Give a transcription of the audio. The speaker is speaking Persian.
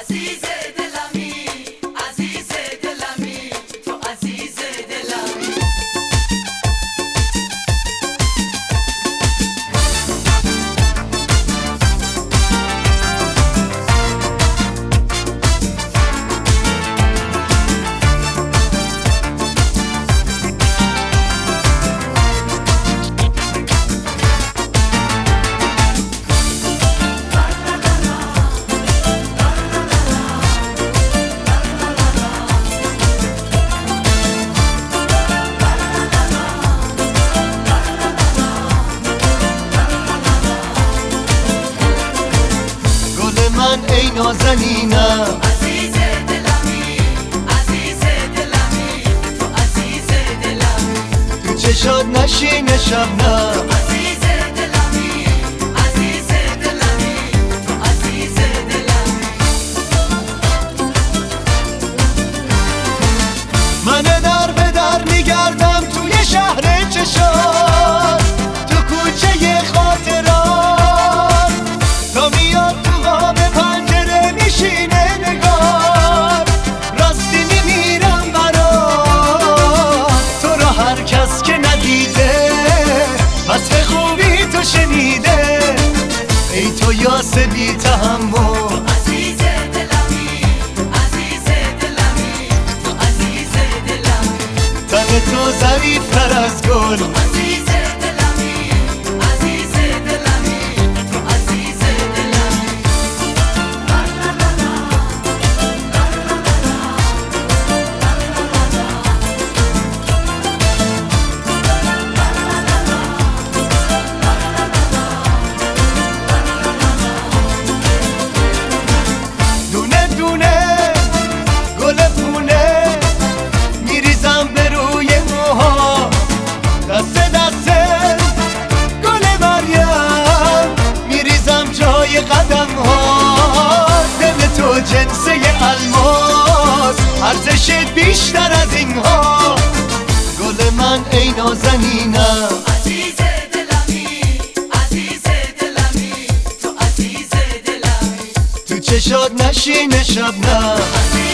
عزیز دلمی، عزیز دلمی، تو عزیز دلمی. ای نازنینم عزیز دلمی، عزیز دلمی، تو عزیز دلمی. تو چشات نشینه شبنم عزیز دلمی، عزیز دلمی، تو عزیز دلمی. من در به در میگردم توی شهر چشات، تو کوچه خاطرات، تا میاد تو قاب پنجره میشینه نگار، راستی میمیرم برات. تو رو هر کس که ندیده وصف خوبی تو شنیده، ای تو یاس بی تحمل. عزیز دلمی، عزیز دلمی، تو عزیز دلمی. تن تو ظریفتر از گل، عزیز دلمی، عزیز دلمی، تو عزیز دلمی. دونه دونه گل پونه میریزم به روی موها، دسته دسته گل مریم میریزم جای قدم ها. دل تو جنسه الماس، ارزشت بیشتر از این ها. گل من ای نازنینم، عزیز دلمی، عزیز دلمی، تو عزیز دلمی. تو چشات نشینه شبنم.